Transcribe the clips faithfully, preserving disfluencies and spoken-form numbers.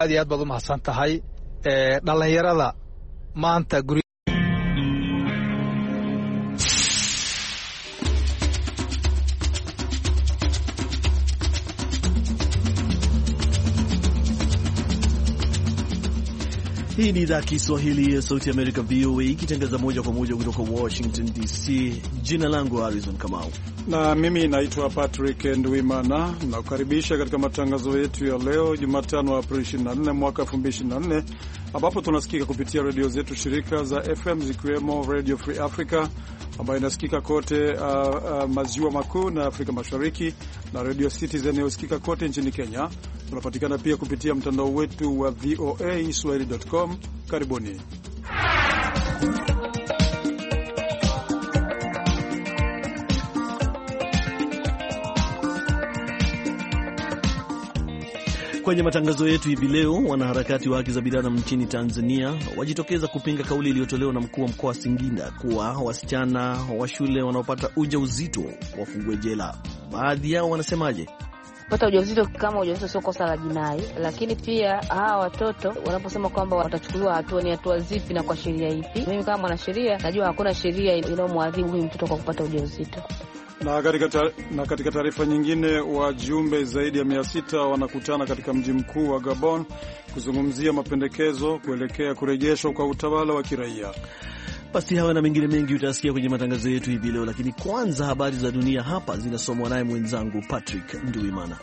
aad iyo aad baad u mahadsan tahay ee dhalinyarada maanta guri Hii ni idhaa Kiswahili ya Sauti ya Amerika V O A ikitangaza moja kwa moja kutoka Washington D C. Jina langu Harrison Kamau na mimi naitwa Patrick Ndwimana. Nakukaribisha katika matangazo yetu ya leo Jumatano Aprili ishirini na nne mwaka elfu mbili ishirini na nne, ambapo tunasikika kupitia redio zetu shirika za F M zikiwemo Radio Free Africa ambayo inasikika kote uh, uh, maziwa makuu na Afrika Mashariki, na Radio Citizen inayosikika kote nchini Kenya. Tunapatikana pia kupitia mtandao wetu wa V O A Swahili dot com. Karibuni. Kwenye matangazo yetu hivi leo, wanaharakati wa haki za binadamu nchini Tanzania wajitokeza kupinga kauli iliyotolewa na mkuu wa mkoa wa Singida kuwa wasichana wa shule wanaopata ujauzito wafungue jela. Baadhi yao wanasemaje? Kupata ujauzito kama ujauzito sio kosa la jinai, lakini pia hawa watoto wanaposema kwamba watachukuliwa hatua, ni hatua zipi na kwa sheria ipi? Mimi kama mwanasheria najua hakuna sheria inayomwadhibu huyu mtoto kwa kupata ujauzito. Na katika na katika taarifa nyingine, wajumbe zaidi ya mia sita wanakutana katika mji mkuu wa Gabon kuzungumzia mapendekezo kuelekea kurejeshwa kwa utawala wa kiraia. Basi hawa na mengine mengi utasikia kwenye matangazo yetu hivi leo, lakini kwanza habari za dunia hapa zinasomwa naye mwenzangu Patrick Nduwimana.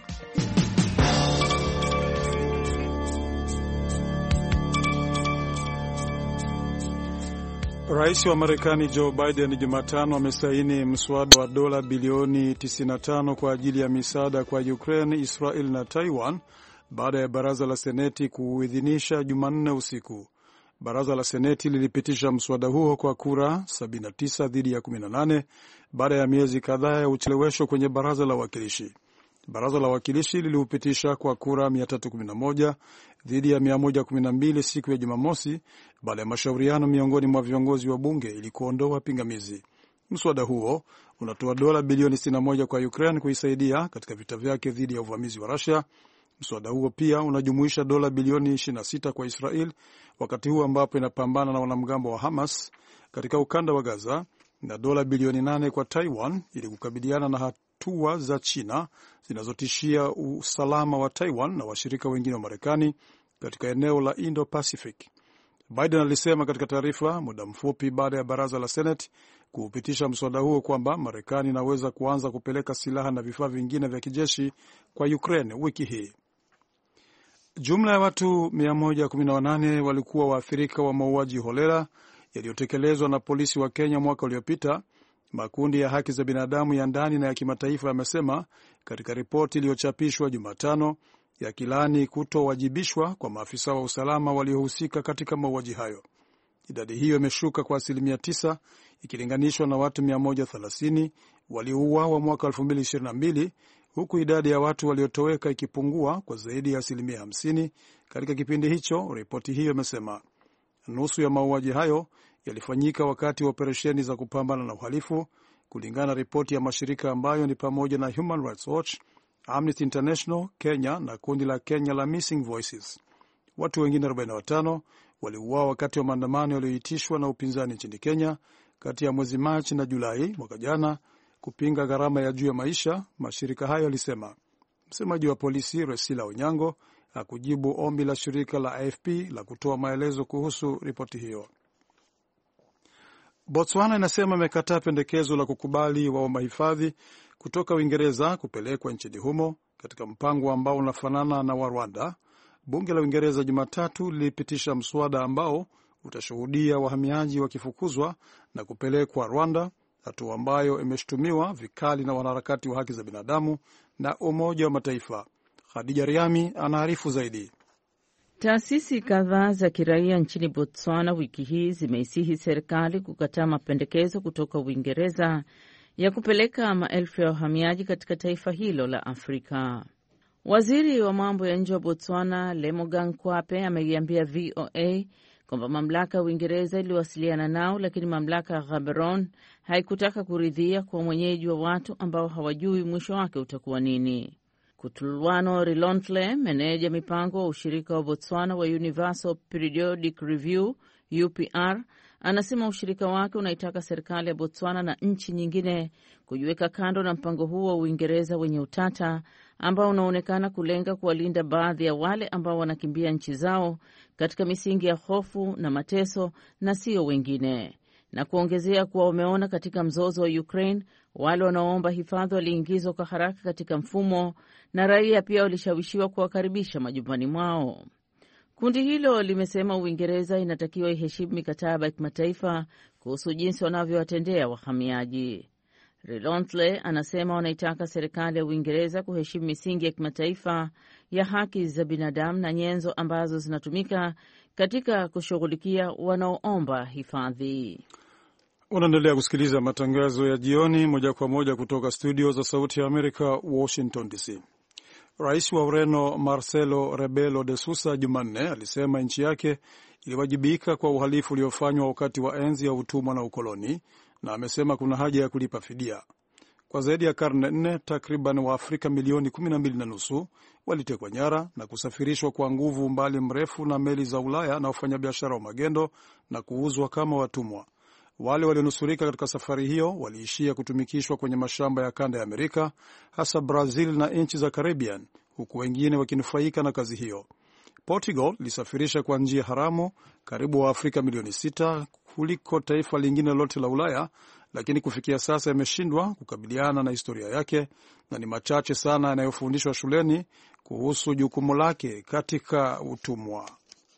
Rais wa Marekani Joe Biden Jumatano amesaini mswada wa dola bilioni tisini na tano kwa ajili ya misaada kwa Ukraine, Israel na Taiwan baada ya baraza la Seneti kuuidhinisha Jumanne usiku. Baraza la Seneti lilipitisha mswada huo kwa kura sabini na tisa dhidi ya kumi na nane baada ya miezi kadhaa ya uchelewesho kwenye baraza la wawakilishi. Baraza la wawakilishi liliupitisha kwa kura mia tatu kumi na moja dhidi ya mia moja kumi na mbili siku ya Jumamosi baada ya mashauriano miongoni mwa viongozi wa bunge ili kuondoa pingamizi. Mswada huo unatoa dola bilioni sitini na moja kwa Ukraine kuisaidia katika vita vyake dhidi ya uvamizi wa Russia. Mswada huo pia unajumuisha dola bilioni ishirini na sita kwa Israel wakati huu ambapo inapambana na wanamgambo wa Hamas katika ukanda wa Gaza, na dola bilioni nane kwa Taiwan ili kukabiliana na hatua za China zinazotishia usalama wa Taiwan na washirika wengine wa Marekani katika eneo la Indo-Pacific. Biden alisema katika taarifa muda mfupi baada ya baraza la Senate kuupitisha mswada huo kwamba Marekani inaweza kuanza kupeleka silaha na vifaa vingine vya kijeshi kwa Ukraine wiki hii. Jumla ya watu mia moja kumi na nane walikuwa waathirika wa mauaji holela yaliyotekelezwa na polisi wa Kenya mwaka uliopita, makundi ya haki za binadamu ya ndani na ya kimataifa yamesema katika ripoti iliyochapishwa Jumatano, yakilaani kutowajibishwa kwa maafisa wa usalama waliohusika katika mauaji hayo. Idadi hiyo imeshuka kwa asilimia tisa ikilinganishwa na watu mia moja thelathini waliouawa mwaka elfu mbili ishirini na mbili, huku idadi ya watu waliotoweka ikipungua kwa zaidi ya asilimia hamsini katika kipindi hicho. Ripoti hiyo imesema nusu ya mauaji hayo yalifanyika wakati wa operesheni za kupambana na uhalifu, kulingana na ripoti ya mashirika ambayo ni pamoja na Human Rights Watch, Amnesty International Kenya na kundi la Kenya la Missing Voices. Watu wengine arobaini na watano waliuawa wakati wa maandamano yaliyoitishwa na upinzani nchini Kenya kati ya mwezi Machi na Julai mwaka jana kupinga gharama ya juu ya maisha, mashirika hayo yalisema. Msemaji wa polisi Resila Onyango hakujibu ombi la shirika la A F P la kutoa maelezo kuhusu ripoti hiyo. Botswana inasema imekataa pendekezo la kukubali waomba hifadhi kutoka Uingereza kupelekwa nchini humo katika mpango ambao unafanana na wa Rwanda. Bunge la Uingereza Jumatatu lilipitisha mswada ambao utashuhudia wahamiaji wakifukuzwa na kupelekwa Rwanda, hatua ambayo imeshutumiwa vikali na wanaharakati wa haki za binadamu na Umoja wa Mataifa. Khadija Riami anaarifu zaidi. Taasisi kadhaa za kiraia nchini Botswana wiki hii zimeisihi serikali kukataa mapendekezo kutoka Uingereza ya kupeleka maelfu ya wahamiaji katika taifa hilo la Afrika. Waziri wa mambo ya nje wa Botswana Lemogang Kwape ameiambia V O A kwamba mamlaka ya Uingereza iliwasiliana nao, lakini mamlaka ya Gaborone haikutaka kuridhia kwa mwenyeji wa watu ambao hawajui mwisho wake utakuwa nini. Kutulwano Rilontle, meneja mipango wa ushirika wa Botswana wa Universal Periodic Review U P R, anasema ushirika wake unaitaka serikali ya Botswana na nchi nyingine kujiweka kando na mpango huo wa Uingereza wenye utata ambao unaonekana kulenga kuwalinda baadhi ya wale ambao wanakimbia nchi zao katika misingi ya hofu na mateso na sio wengine, na kuongezea kuwa wameona katika mzozo wa Ukraine wale wanaoomba hifadhi waliingizwa kwa haraka katika mfumo na raia pia walishawishiwa kuwakaribisha majumbani mwao. Kundi hilo limesema Uingereza inatakiwa iheshimu mikataba ya kimataifa kuhusu jinsi wanavyowatendea wahamiaji. Relontle anasema wanaitaka serikali ya Uingereza kuheshimu misingi ya kimataifa ya haki za binadamu na nyenzo ambazo zinatumika katika kushughulikia wanaoomba hifadhi. Unaendelea kusikiliza matangazo ya jioni moja kwa moja kutoka studio za Sauti ya Amerika, Washington D C. Rais wa Ureno Marcelo Rebelo de Sousa Jumanne alisema nchi yake iliwajibika kwa uhalifu uliofanywa wakati wa enzi ya utumwa na ukoloni, na amesema kuna haja ya kulipa fidia. Kwa zaidi ya karne nne, takriban Waafrika milioni kumi na mbili na nusu walitekwa nyara na kusafirishwa kwa nguvu umbali mrefu na meli za Ulaya na wafanyabiashara wa magendo na kuuzwa kama watumwa. Wale walionusurika katika safari hiyo waliishia kutumikishwa kwenye mashamba ya kanda ya Amerika, hasa Brazil na nchi za Caribbean, huku wengine wakinufaika na kazi hiyo. Portugal lisafirisha kwa njia haramu karibu wa Afrika milioni sita kuliko taifa lingine lote la Ulaya, lakini kufikia sasa imeshindwa kukabiliana na historia yake na ni machache sana yanayofundishwa shuleni kuhusu jukumu lake katika utumwa.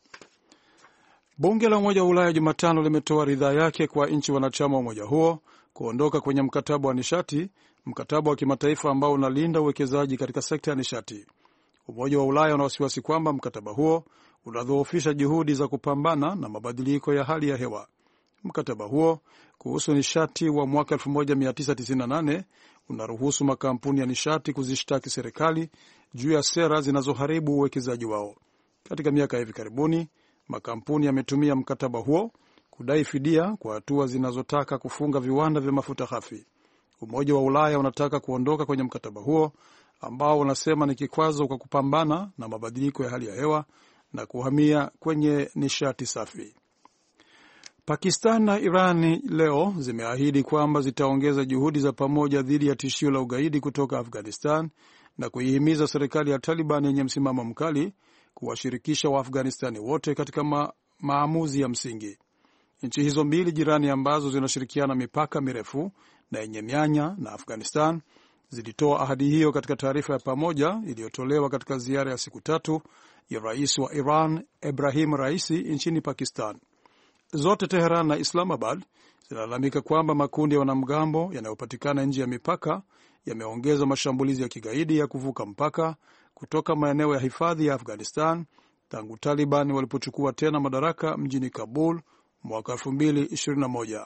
Bunge la Umoja wa Ulaya Jumatano limetoa ridhaa yake kwa nchi wanachama wa umoja huo kuondoka kwenye mkataba wa nishati, mkataba wa kimataifa ambao unalinda uwekezaji katika sekta ya nishati. Umoja wa Ulaya una wasiwasi kwamba mkataba huo unadhoofisha juhudi za kupambana na mabadiliko ya hali ya hewa. Mkataba huo kuhusu nishati wa mwaka elfu moja mia tisa tisini na nane unaruhusu makampuni ya nishati kuzishtaki serikali juu ya sera zinazoharibu uwekezaji wao. Katika miaka ya hivi karibuni, makampuni yametumia mkataba huo kudai fidia kwa hatua zinazotaka kufunga viwanda vya mafuta ghafi. Umoja wa Ulaya unataka kuondoka kwenye mkataba huo ambao unasema ni kikwazo kwa kupambana na mabadiliko ya hali ya hewa na kuhamia kwenye nishati safi. Pakistan na Iran leo zimeahidi kwamba zitaongeza juhudi za pamoja dhidi ya tishio la ugaidi kutoka Afghanistan na kuihimiza serikali ya Taliban yenye msimamo mkali kuwashirikisha Waafghanistani wote katika ma maamuzi ya msingi. Nchi hizo mbili jirani ambazo zinashirikiana mipaka mirefu na yenye mianya na Afghanistan zilitoa ahadi hiyo katika taarifa ya pamoja iliyotolewa katika ziara ya siku tatu ya rais wa Iran Ebrahim Raisi nchini Pakistan. Zote Teheran na Islamabad zinalalamika kwamba makundi ya wanamgambo yanayopatikana nje ya mipaka yameongeza mashambulizi ya kigaidi ya kuvuka mpaka kutoka maeneo ya hifadhi ya Afghanistan tangu Taliban walipochukua tena madaraka mjini Kabul mwaka elfu mbili ishirini na moja.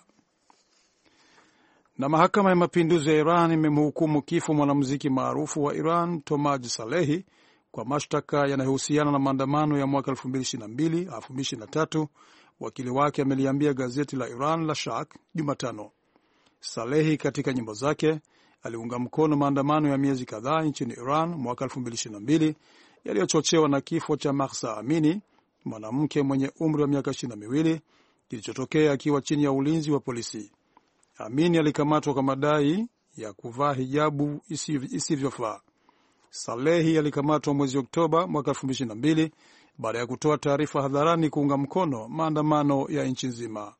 Na mahakama ya mapinduzi ya Iran imemhukumu kifo mwanamuziki maarufu wa Iran Tomaj Salehi kwa mashtaka yanayohusiana na maandamano ya mwaka elfu mbili ishirini na mbili elfu mbili ishirini na tatu. Wakili wake ameliambia gazeti la Iran la Shak Jumatano. Salehi katika nyimbo zake aliunga mkono maandamano ya miezi kadhaa nchini Iran mwaka elfu mbili ishirini na mbili yaliyochochewa na kifo cha Mahsa Amini, mwanamke mwenye umri wa miaka ishirini na miwili, kilichotokea akiwa chini ya ulinzi wa polisi. Amini alikamatwa kwa madai ya kuvaa hijabu isivyofaa. Salehi alikamatwa mwezi Oktoba mwaka elfu mbili ishirini na mbili baada ya kutoa taarifa hadharani kuunga mkono maandamano ya nchi nzima.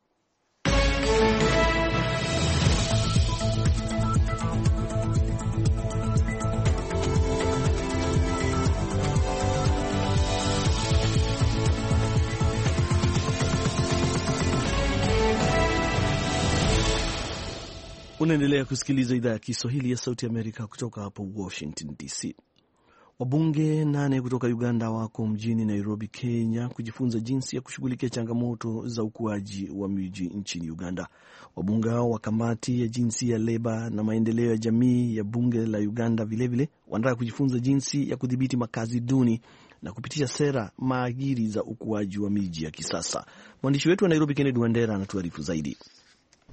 Unaendelea kusikiliza idhaa ya Kiswahili ya Sauti Amerika kutoka hapo Washington D C. Wabunge nane kutoka Uganda wako mjini Nairobi, Kenya, kujifunza jinsi ya kushughulikia changamoto za ukuaji wa miji nchini Uganda. Wabunge hao wa kamati ya jinsia, leba na maendeleo ya jamii ya bunge la Uganda vilevile wanataka kujifunza jinsi ya kudhibiti makazi duni na kupitisha sera maagiri za ukuaji wa miji ya kisasa. Mwandishi wetu wa Nairobi, Kennedy Wandera, anatuarifu zaidi.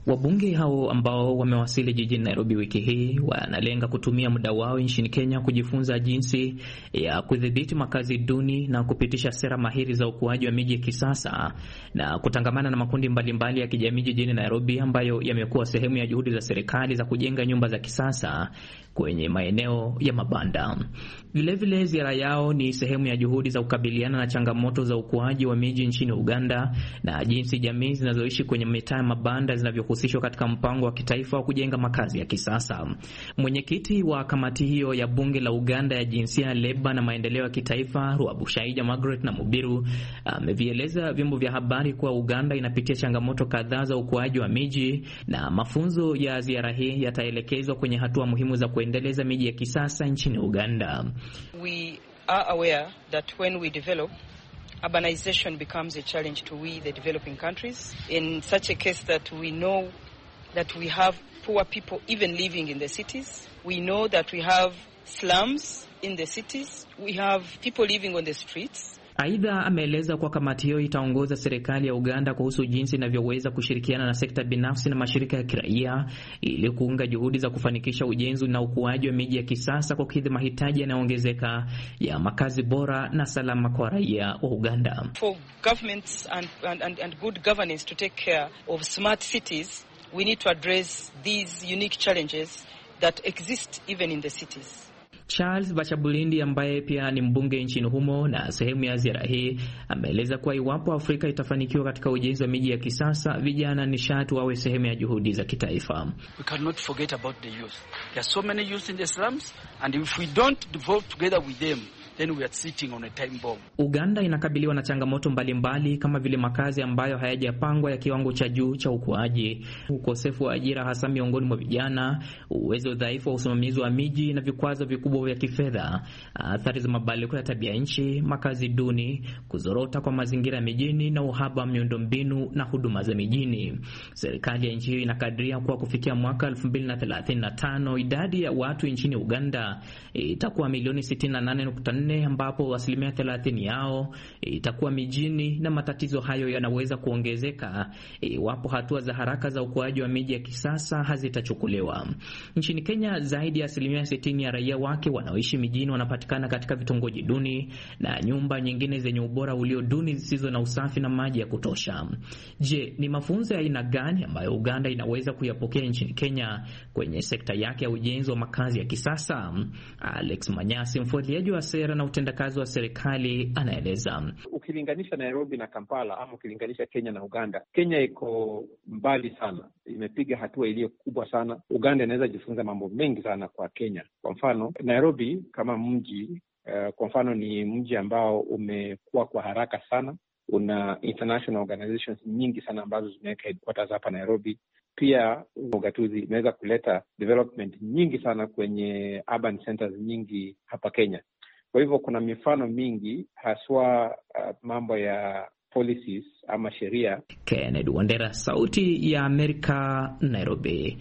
Wabunge hao ambao wamewasili jijini Nairobi wiki hii wanalenga kutumia muda wao nchini Kenya kujifunza jinsi ya kudhibiti makazi duni na kupitisha sera mahiri za ukuaji wa miji ya kisasa na kutangamana na makundi mbalimbali mbali ya kijamii jijini Nairobi ambayo yamekuwa sehemu ya juhudi za serikali za kujenga nyumba za kisasa kwenye maeneo ya mabanda. Vilevile ziara yao ni sehemu ya juhudi za kukabiliana na changamoto za ukuaji wa miji nchini Uganda na jinsi jamii zinazoishi kwenye mitaa ya mabanda zinavyohusishwa katika mpango wa kitaifa wa kujenga makazi ya kisasa. Mwenyekiti wa kamati hiyo ya bunge la Uganda ya jinsia, leba na maendeleo ya kitaifa, Rwabushaija Margaret na Mubiru, amevieleza vyombo vya habari kuwa Uganda inapitia changamoto kadhaa za ukuaji wa miji na mafunzo ya ziara hii yataelekezwa kwenye hatua muhimu za kuendeleza miji ya kisasa nchini Uganda. We are aware that when we develop, urbanization becomes a challenge to we, the developing countries, in such a case that we know that we have poor people even living in the cities. We know that we have slums in the cities. We have people living on the streets. Aidha, ameeleza kwa kamati hiyo itaongoza serikali ya Uganda kuhusu jinsi inavyoweza kushirikiana na sekta binafsi na mashirika ya kiraia ili kuunga juhudi za kufanikisha ujenzi na ukuaji wa miji ya kisasa kwa kukidhi mahitaji yanayoongezeka ya makazi bora na salama kwa raia wa Uganda. For governments and, and, and, and good governance to take care of smart cities, we need to address these unique challenges that exist even in the cities. Charles Bachabulindi ambaye pia ni mbunge nchini humo na sehemu ya ziara hii ameeleza kuwa iwapo Afrika itafanikiwa katika ujenzi wa miji ya kisasa, vijana nishati wawe sehemu ya juhudi za kitaifa. We cannot forget about the youth. There are so many youth in the slums, and if we don't devote together with them, then we are sitting on a time bomb. Uganda inakabiliwa na changamoto mbalimbali mbali, kama vile makazi ambayo hayajapangwa ya kiwango cha juu cha ukuaji, ukosefu wa ajira hasa miongoni mwa vijana, uwezo dhaifu wa usimamizi wa miji na vikwazo vikubwa vya kifedha, athari za mabadiliko ya tabia nchi, makazi duni, kuzorota kwa mazingira mijini na uhaba wa miundombinu na huduma za mijini. Serikali ya nchi hiyo inakadiria kuwa kufikia mwaka elfu mbili na thelathini na tano idadi ya watu nchini Uganda itakuwa milioni sitini na nane nukta nne ambapo asilimia thelathini yao itakuwa mijini, na matatizo hayo yanaweza kuongezeka iwapo hatua za haraka za ukuaji wa miji ya kisasa hazitachukuliwa. Nchini Kenya, zaidi ya asilimia sitini ya raia wake wanaoishi mijini wanapatikana katika vitongoji duni na nyumba nyingine zenye ubora ulio duni zisizo na usafi na maji ya kutosha. Je, ni mafunzo ya aina gani ambayo Uganda inaweza kuyapokea nchini Kenya kwenye sekta yake ya ujenzi wa makazi ya kisasa? Alex Manyasi, mfuatiliaji wa sera na utendakazi wa serikali, anaeleza. Ukilinganisha Nairobi na Kampala ama ukilinganisha Kenya na Uganda, Kenya iko mbali sana, imepiga hatua iliyo kubwa sana. Uganda inaweza jifunza mambo mengi sana kwa Kenya. Kwa mfano, Nairobi kama mji uh, kwa mfano ni mji ambao umekuwa kwa haraka sana. Una international organizations nyingi sana ambazo zimeweka headquarters hapa Nairobi. Pia ugatuzi imeweza kuleta development nyingi sana kwenye urban centers nyingi hapa Kenya. Kwa hivyo kuna mifano mingi haswa uh, mambo ya policies ama sheria. Kennedy Wandera, Sauti ya Amerika, Nairobi.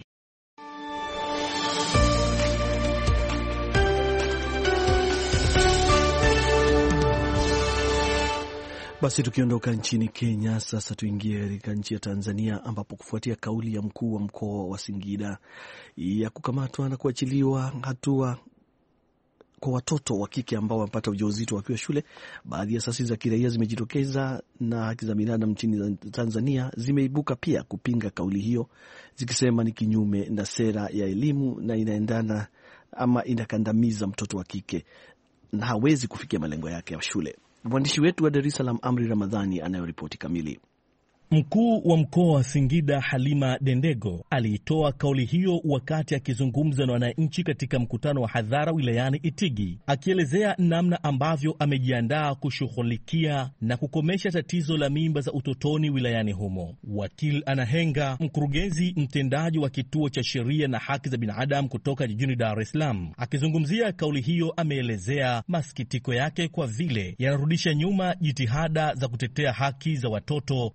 Basi tukiondoka nchini Kenya, sasa tuingie katika nchi ya Tanzania, ambapo kufuatia kauli ya mkuu wa mkoa wa Singida ya kukamatwa na kuachiliwa hatua kwa watoto wa kike ambao wamepata ujauzito wakiwa shule, baadhi ya asasi za kiraia zimejitokeza na haki za binadamu nchini Tanzania zimeibuka pia kupinga kauli hiyo, zikisema ni kinyume na sera ya elimu na inaendana ama inakandamiza mtoto wa kike na hawezi kufikia malengo yake ya shule. Mwandishi wetu wa Dar es Salaam, Amri Ramadhani, anayoripoti kamili. Mkuu wa mkoa wa Singida Halima Dendego aliitoa kauli hiyo wakati akizungumza na wananchi katika mkutano wa hadhara wilayani Itigi, akielezea namna ambavyo amejiandaa kushughulikia na kukomesha tatizo la mimba za utotoni wilayani humo. Wakil Anahenga, mkurugenzi mtendaji wa kituo cha sheria na haki za binadamu kutoka jijini Dar es Salaam, akizungumzia kauli hiyo, ameelezea masikitiko yake kwa vile yanarudisha nyuma jitihada za kutetea haki za watoto na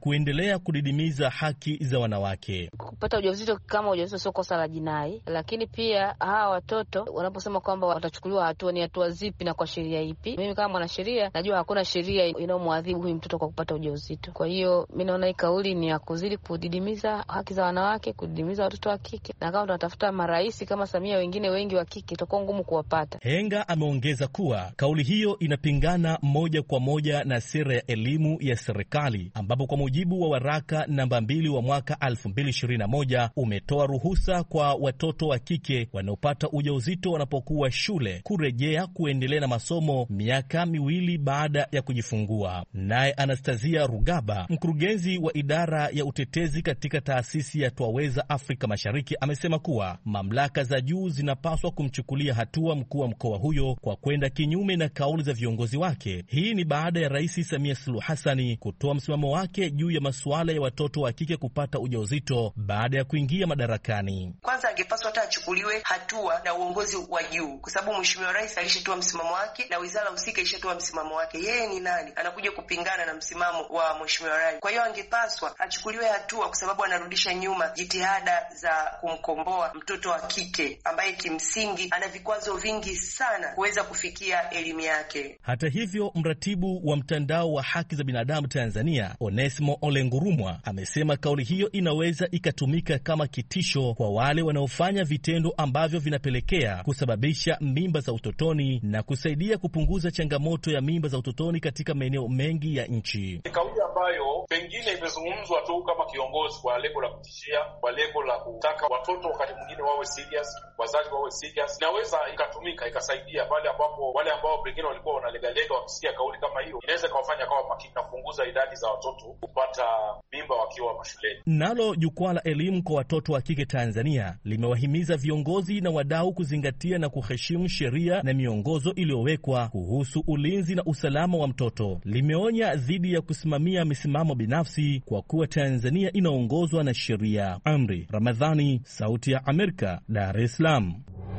kuendelea kudidimiza haki za wanawake. Kupata ujauzito kama ujauzito sio kosa la jinai, lakini pia hawa watoto wanaposema kwamba watachukuliwa hatua, ni hatua zipi na kwa sheria ipi? Mimi kama mwanasheria najua hakuna sheria inayomwadhibu huyu mtoto kwa kupata ujauzito. Kwa hiyo mimi naona hii kauli ni ya kuzidi kudidimiza haki za wanawake, kudidimiza watoto wa kike, na kama tunatafuta marais kama Samia wengine wengi wa kike itakuwa ngumu kuwapata. Henga ameongeza kuwa kauli hiyo inapingana moja kwa moja na sera ya elimu ya serikali, ambapo kwa mujibu wa waraka namba mbili wa mwaka elfu mbili ishirini na moja umetoa ruhusa kwa watoto wa kike wanaopata ujauzito wanapokuwa shule kurejea kuendelea na masomo miaka miwili baada ya kujifungua. Naye Anastasia Rugaba, mkurugenzi wa idara ya utetezi katika taasisi ya Twaweza Afrika Mashariki, amesema kuwa mamlaka za juu zinapaswa kumchukulia hatua mkuu wa mkoa huyo kwa kwenda kinyume na kauli za viongozi wake. Hii ni baada ya Rais Samia Suluhu Hassan kutoa msimamo wake juu ya masuala ya watoto wa kike kupata ujauzito baada ya kuingia madarakani. Kwanza angepaswa hata achukuliwe hatua na uongozi wa juu, kwa sababu Mheshimiwa Rais alishatoa msimamo wake na wizara husika ilishatoa msimamo wake. Yeye ni nani anakuja kupingana na msimamo wa Mheshimiwa Rais? Kwa hiyo angepaswa achukuliwe hatua, kwa sababu anarudisha nyuma jitihada za kumkomboa mtoto wa kike ambaye kimsingi ana vikwazo vingi sana kuweza kufikia elimu yake. Hata hivyo, mratibu wa mtandao wa haki za binadamu Tanzania, Onesmo Olengurumwa, amesema kauli hiyo inaweza ikatumika kama kitisho kwa wale wanaofanya vitendo ambavyo vinapelekea kusababisha mimba za utotoni na kusaidia kupunguza changamoto ya mimba za utotoni katika maeneo mengi ya nchi. Kauli ambayo pengine imezungumzwa tu kama kiongozi kwa lengo la kutishia, kwa lengo la kutaka watoto wakati mwingine wawe serious, wazazi wawe serious, inaweza ikatumika ikasaidia pale ambapo wale ambao pengine walikuwa wanalegalega wakisikia kauli kama hiyo, inaweza kawafanya kawa makini na kupunguza idadi za watoto kupata mimba wakiwa mashuleni. Nalo jukwaa la elimu kwa watoto wa kike Tanzania limewahimiza viongozi na wadau kuzingatia na kuheshimu sheria na miongozo iliyowekwa kuhusu ulinzi na usalama wa mtoto. Limeonya dhidi ya kusimamia misimamo binafsi kwa kuwa Tanzania inaongozwa na sheria. Amri Ramadhani, Sauti ya Amerika, Dar es Salaam.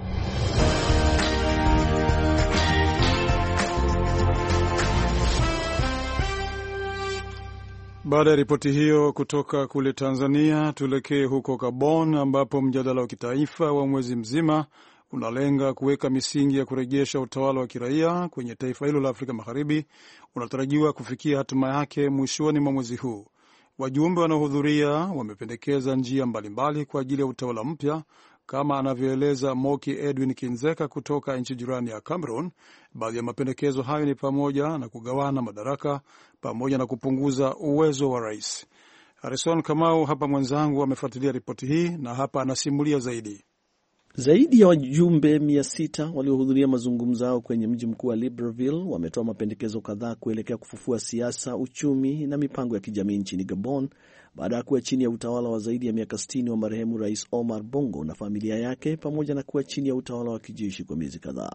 Baada ya ripoti hiyo kutoka kule Tanzania, tuelekee huko Gabon ambapo mjadala wa kitaifa wa mwezi mzima unalenga kuweka misingi ya kurejesha utawala wa kiraia kwenye taifa hilo la Afrika Magharibi unatarajiwa kufikia hatima yake mwishoni mwa mwezi huu. Wajumbe wanaohudhuria wamependekeza njia mbalimbali kwa ajili ya utawala mpya, kama anavyoeleza Moki Edwin Kinzeka kutoka nchi jirani ya Cameroon. Baadhi ya mapendekezo hayo ni pamoja na kugawana madaraka pamoja na kupunguza uwezo wa rais. Harrison Kamau hapa mwenzangu amefuatilia ripoti hii na hapa anasimulia zaidi. Zaidi ya wajumbe mia sita waliohudhuria mazungumzo yao kwenye mji mkuu wa Libreville wametoa mapendekezo kadhaa kuelekea kufufua siasa, uchumi na mipango ya kijamii nchini Gabon baada ya kuwa chini ya utawala wa zaidi ya miaka sitini wa marehemu Rais Omar Bongo na familia yake, pamoja na kuwa chini ya utawala wa kijeshi kwa miezi kadhaa.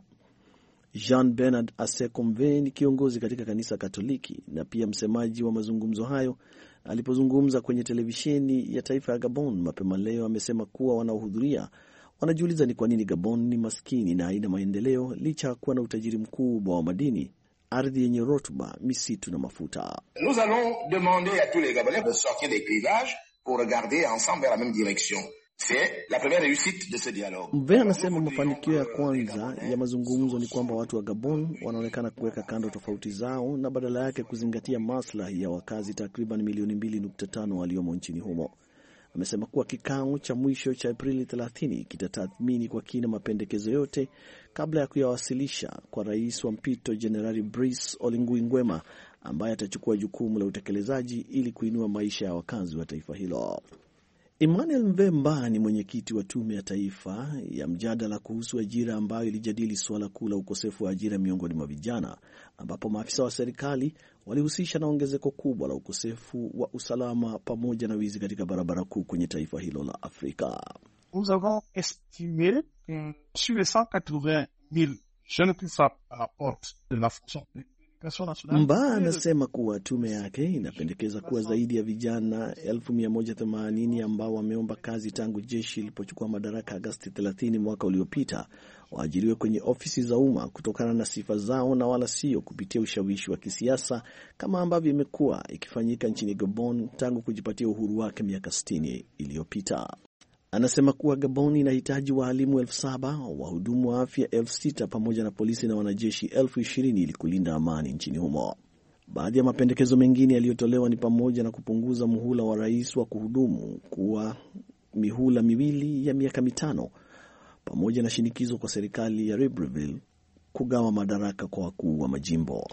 Jean Bernard Asekomve ni kiongozi katika kanisa Katoliki na pia msemaji wa mazungumzo hayo. Alipozungumza kwenye televisheni ya taifa ya Gabon mapema leo, amesema kuwa wanaohudhuria wanajiuliza ni kwa nini Gabon ni maskini na haina maendeleo licha ya kuwa na utajiri mkubwa wa madini, ardhi yenye rutuba, misitu na mafuta. Nous allons demander à tous les Gabonais de sortir des clivages pour regarder ensemble vers la même direction. C'est la première réussite de ce dialogue. Mve anasema mafanikio ya kwanza ya mazungumzo ni kwamba watu wa Gabon wanaonekana kuweka kando tofauti zao na badala yake kuzingatia maslahi ya wakazi takriban milioni mbili nukta tano waliomo nchini humo. Amesema kuwa kikao cha mwisho cha Aprili thelathini kitatathmini kwa kina mapendekezo yote kabla ya kuyawasilisha kwa rais wa mpito Jenerali Brice Oligui Nguema, ambaye atachukua jukumu la utekelezaji ili kuinua maisha ya wakazi wa taifa hilo. Emmanuel Mvemba ni mwenyekiti wa tume ya taifa ya mjadala kuhusu ajira ambayo ilijadili suala kuu la ukosefu wa ajira miongoni mwa vijana, ambapo maafisa wa serikali walihusisha na ongezeko kubwa la ukosefu wa usalama pamoja na wizi katika barabara kuu kwenye taifa hilo la Afrika. Nous avons estimé que sur les cent quatre-vingt mille jeunes qui sont à la porte de la fonction publique Mba anasema kuwa tume yake inapendekeza kuwa zaidi ya vijana elfu mia moja themanini ambao wameomba kazi tangu jeshi ilipochukua madaraka Agosti thelathini mwaka uliopita waajiriwe kwenye ofisi za umma kutokana na sifa zao na wala sio kupitia ushawishi wa kisiasa kama ambavyo imekuwa ikifanyika nchini Gabon tangu kujipatia uhuru wake miaka sitini iliyopita. Anasema kuwa Gabon inahitaji walimu elfu saba, wahudumu wa afya elfu sita pamoja na polisi na wanajeshi elfu ishirini ili kulinda amani nchini humo. Baadhi ya mapendekezo mengine yaliyotolewa ni pamoja na kupunguza muhula wa rais wa kuhudumu kuwa mihula miwili ya miaka mitano, pamoja na shinikizo kwa serikali ya Libreville kugawa madaraka kwa wakuu wa majimbo.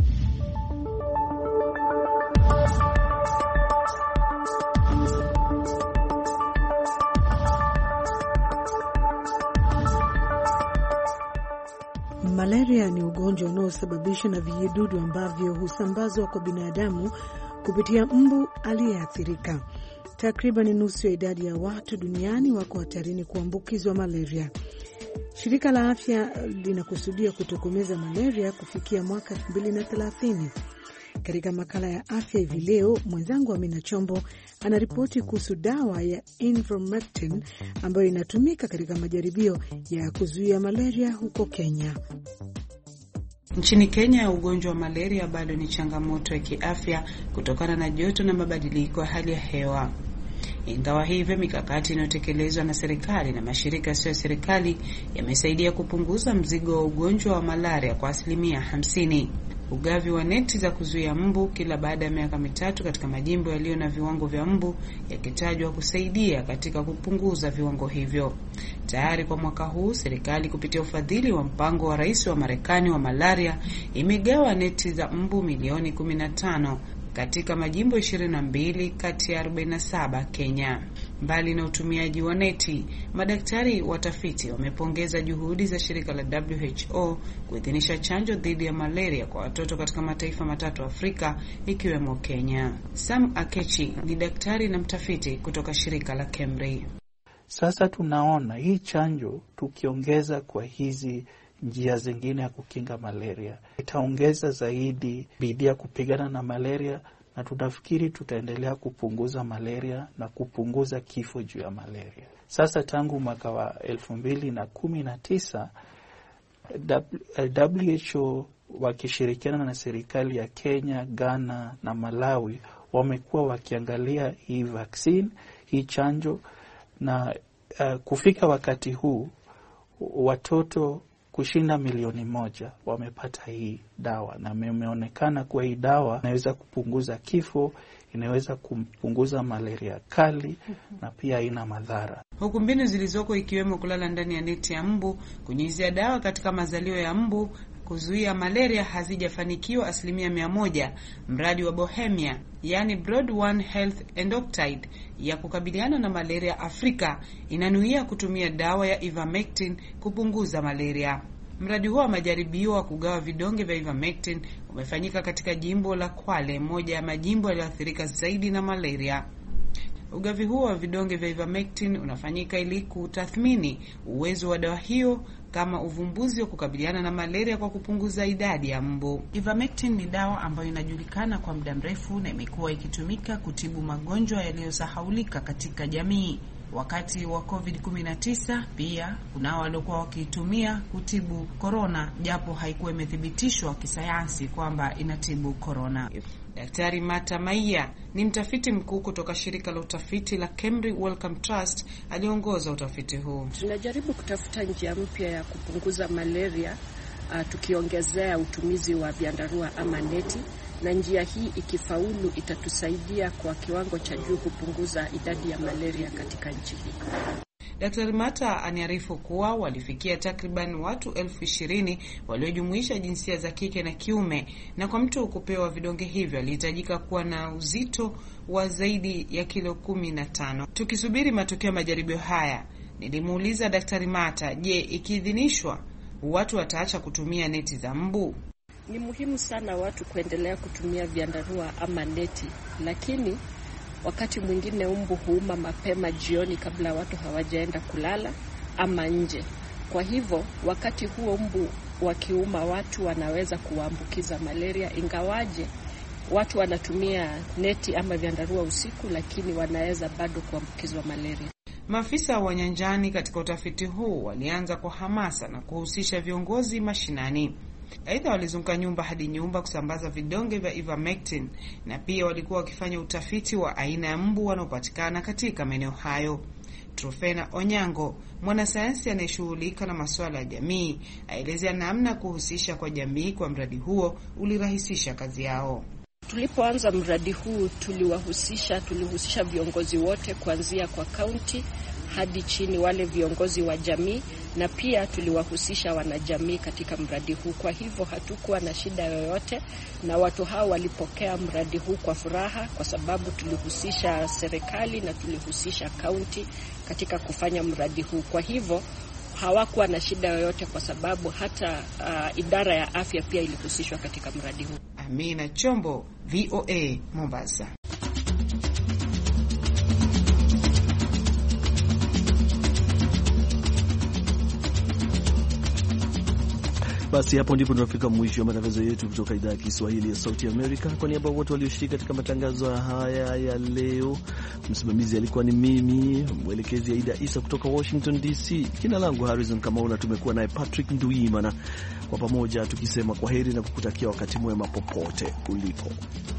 Malaria ni ugonjwa unaosababishwa na vijidudu ambavyo husambazwa kwa binadamu kupitia mbu aliyeathirika. Takriban nusu ya idadi ya watu duniani wako hatarini kuambukizwa malaria. Shirika la Afya linakusudia kutokomeza malaria kufikia mwaka elfu mbili na thelathini. Katika makala ya afya hivi leo, mwenzangu Amina Chombo anaripoti kuhusu dawa ya Ivermectin ambayo inatumika katika majaribio ya kuzuia malaria huko Kenya. Nchini Kenya, ugonjwa wa malaria bado ni changamoto ya kiafya kutokana na joto na mabadiliko ya hali ya hewa. Ingawa hivyo, mikakati inayotekelezwa na serikali na mashirika yasiyo ya serikali yamesaidia kupunguza mzigo wa ugonjwa wa malaria kwa asilimia hamsini. Ugavi wa neti za kuzuia mbu kila baada ya miaka mitatu katika majimbo yaliyo na viwango vya mbu yakitajwa kusaidia katika kupunguza viwango hivyo. Tayari kwa mwaka huu, serikali kupitia ufadhili wa mpango wa rais wa Marekani wa malaria imegawa neti za mbu milioni kumi na tano katika majimbo ishirini na mbili kati ya arobaini na saba Kenya. Mbali na utumiaji wa neti, madaktari watafiti wamepongeza juhudi za shirika la W H O kuidhinisha chanjo dhidi ya malaria kwa watoto katika mataifa matatu Afrika ikiwemo Kenya. Sam Akechi ni daktari na mtafiti kutoka shirika la KEMRI. Sasa tunaona hii chanjo tukiongeza kwa hizi njia zingine ya kukinga malaria itaongeza zaidi bidii ya kupigana na malaria, na tunafikiri tutaendelea kupunguza malaria na kupunguza kifo juu ya malaria. Sasa tangu mwaka wa elfu mbili na kumi na tisa W H O wakishirikiana na serikali ya Kenya, Ghana na Malawi wamekuwa wakiangalia hii vaccine, hii chanjo, na uh, kufika wakati huu watoto kushinda milioni moja wamepata hii dawa, na imeonekana kuwa hii dawa inaweza kupunguza kifo, inaweza kupunguza malaria kali na pia haina madhara. Huku mbinu zilizoko ikiwemo kulala ndani ya neti ya mbu, kunyunyizia dawa katika mazalio ya mbu kuzuia malaria hazijafanikiwa asilimia mia moja, mradi wa Bohemia, yani Broad One Health Endoctide, ya kukabiliana na malaria Afrika inanuia kutumia dawa ya Ivermectin kupunguza malaria. Mradi huo wa majaribio wa kugawa vidonge vya Ivermectin umefanyika katika jimbo la Kwale, moja ya majimbo yaliyoathirika zaidi na malaria. Ugavi huo wa vidonge vya Ivermectin unafanyika ili kutathmini uwezo wa dawa hiyo kama uvumbuzi wa kukabiliana na malaria kwa kupunguza idadi ya mbu. Ivermectin ni dawa ambayo inajulikana kwa muda mrefu na imekuwa ikitumika kutibu magonjwa yaliyosahaulika katika jamii. Wakati wa covid kumi na tisa pia kunao waliokuwa wakitumia kutibu corona, japo haikuwa imethibitishwa kisayansi kwamba inatibu corona. Daktari Mata Maia ni mtafiti mkuu kutoka shirika la utafiti la KEMRI Wellcome Trust, aliongoza utafiti huu. Tunajaribu kutafuta njia mpya ya kupunguza malaria, uh, tukiongezea utumizi wa vyandarua ama neti, na njia hii ikifaulu itatusaidia kwa kiwango cha juu kupunguza idadi ya malaria katika nchi hii. Daktari Mata aniarifu kuwa walifikia takriban watu elfu ishirini waliojumuisha jinsia za kike na kiume, na kwa mtu kupewa vidonge hivyo alihitajika kuwa na uzito wa zaidi ya kilo kumi na tano. Tukisubiri matokeo ya majaribio haya, nilimuuliza Daktari Mata, je, ikiidhinishwa watu wataacha kutumia neti za mbu? Ni muhimu sana watu kuendelea kutumia vyandarua ama neti, lakini wakati mwingine mbu huuma mapema jioni kabla watu hawajaenda kulala ama nje. Kwa hivyo wakati huo mbu wakiuma watu wanaweza kuwaambukiza malaria, ingawaje watu wanatumia neti ama vyandarua usiku, lakini wanaweza bado kuambukizwa malaria. Maafisa wa nyanjani katika utafiti huu walianza kwa hamasa na kuhusisha viongozi mashinani. Aidha, walizunguka nyumba hadi nyumba kusambaza vidonge vya ivermectin, na pia walikuwa wakifanya utafiti wa aina ya mbu wanaopatikana katika maeneo hayo. Trofena Onyango, mwanasayansi anayeshughulika na masuala ya jamii, aelezea namna kuhusisha kwa jamii kwa mradi huo ulirahisisha kazi yao. Tulipoanza mradi huu tuliwahusisha tulihusisha viongozi wote kuanzia kwa kaunti hadi chini, wale viongozi wa jamii, na pia tuliwahusisha wanajamii katika mradi huu. Kwa hivyo hatukuwa na shida yoyote, na watu hao walipokea mradi huu kwa furaha, kwa sababu tulihusisha serikali na tulihusisha kaunti katika kufanya mradi huu. Kwa hivyo hawakuwa na shida yoyote, kwa sababu hata uh, idara ya afya pia ilihusishwa katika mradi huu. Amina Chombo, V O A, Mombasa. Basi hapo ndipo tunafika mwisho wa matangazo yetu kutoka idhaa ya Kiswahili ya Sauti Amerika. Kwa niaba wote walioshiriki katika matangazo haya ya leo, msimamizi alikuwa ni mimi, mwelekezi Aida Isa kutoka Washington D C. Jina langu Harrison Kamau na tumekuwa naye Patrick Nduimana, kwa pamoja tukisema kwaheri na kukutakia wakati mwema popote ulipo.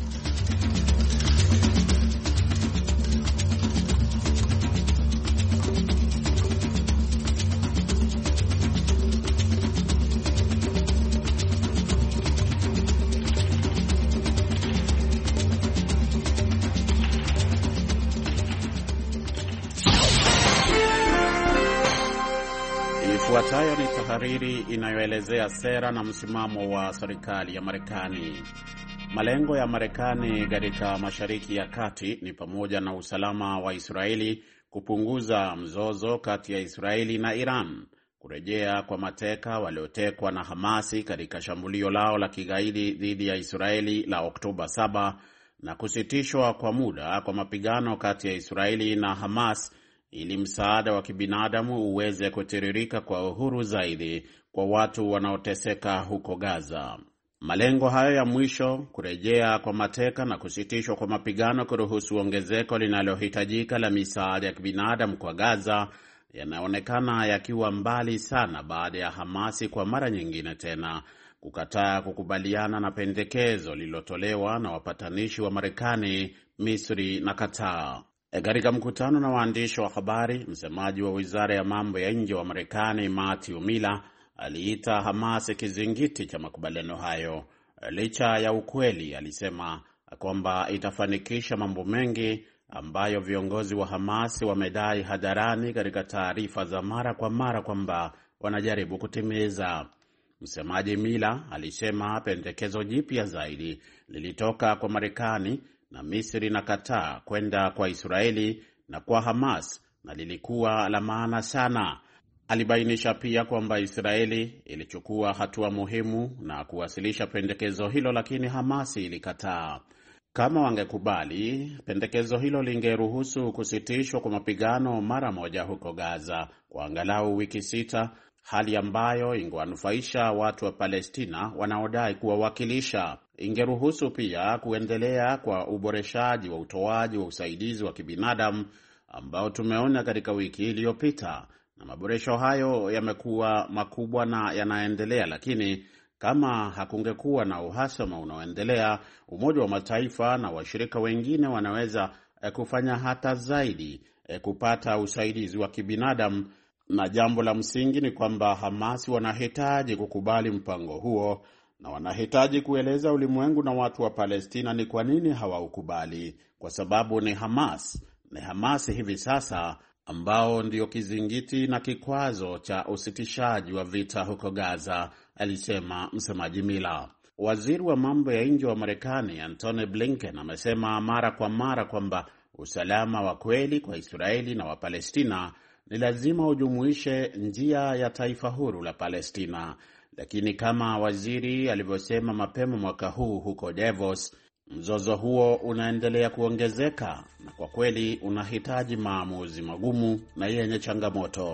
Ifuatayo ni tahariri inayoelezea sera na msimamo wa serikali ya Marekani. Malengo ya Marekani katika Mashariki ya Kati ni pamoja na usalama wa Israeli, kupunguza mzozo kati ya Israeli na Iran, kurejea kwa mateka waliotekwa na Hamasi katika shambulio lao la kigaidi dhidi ya Israeli la Oktoba saba, na kusitishwa kwa muda kwa mapigano kati ya Israeli na Hamas ili msaada wa kibinadamu uweze kutiririka kwa uhuru zaidi kwa watu wanaoteseka huko Gaza. Malengo hayo ya mwisho, kurejea kwa mateka na kusitishwa kwa mapigano, kuruhusu ongezeko linalohitajika la misaada ya kibinadamu kwa Gaza, yanaonekana yakiwa mbali sana baada ya Hamasi kwa mara nyingine tena kukataa kukubaliana na pendekezo lililotolewa na wapatanishi wa Marekani, Misri na Qatar. E, katika mkutano na waandishi wa habari, msemaji wa Wizara ya Mambo ya Nje wa Marekani, Matthew Miller, aliita Hamas kizingiti cha makubaliano hayo. Licha ya ukweli, alisema kwamba itafanikisha mambo mengi ambayo viongozi wa Hamas wamedai hadharani katika taarifa za mara kwa mara kwamba wanajaribu kutimiza. Msemaji Miller alisema pendekezo jipya zaidi lilitoka kwa Marekani na Misri na Qatar kwenda kwa Israeli na kwa Hamas, na lilikuwa la maana sana. Alibainisha pia kwamba Israeli ilichukua hatua muhimu na kuwasilisha pendekezo hilo, lakini Hamasi ilikataa. Kama wangekubali, pendekezo hilo lingeruhusu kusitishwa kwa mapigano mara moja huko Gaza kwa angalau wiki sita, hali ambayo ingewanufaisha watu wa Palestina wanaodai kuwawakilisha. Ingeruhusu pia kuendelea kwa uboreshaji wa utoaji wa usaidizi wa kibinadamu ambao tumeona katika wiki iliyopita, na maboresho hayo yamekuwa makubwa na yanaendelea. Lakini kama hakungekuwa na uhasama unaoendelea, Umoja wa Mataifa na washirika wengine wanaweza kufanya hata zaidi kupata usaidizi wa kibinadamu. Na jambo la msingi ni kwamba Hamas wanahitaji kukubali mpango huo, na wanahitaji kueleza ulimwengu na watu wa Palestina ni kwa nini hawaukubali, kwa sababu ni Hamas ni Hamas hivi sasa ambao ndio kizingiti na kikwazo cha usitishaji wa vita huko Gaza, alisema msemaji Miller. Waziri wa mambo ya nje wa Marekani Antony Blinken amesema mara kwa mara kwamba usalama wa kweli kwa Israeli na wa Palestina ni lazima ujumuishe njia ya taifa huru la Palestina. Lakini kama waziri alivyosema mapema mwaka huu huko Davos, mzozo huo unaendelea kuongezeka na kwa kweli unahitaji maamuzi magumu na yenye changamoto.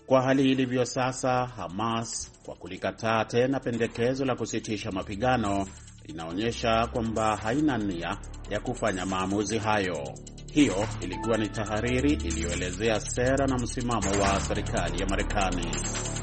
Kwa hali ilivyo sasa, Hamas kwa kulikataa tena pendekezo la kusitisha mapigano inaonyesha kwamba haina nia ya kufanya maamuzi hayo. Hiyo ilikuwa ni tahariri iliyoelezea sera na msimamo wa serikali ya Marekani.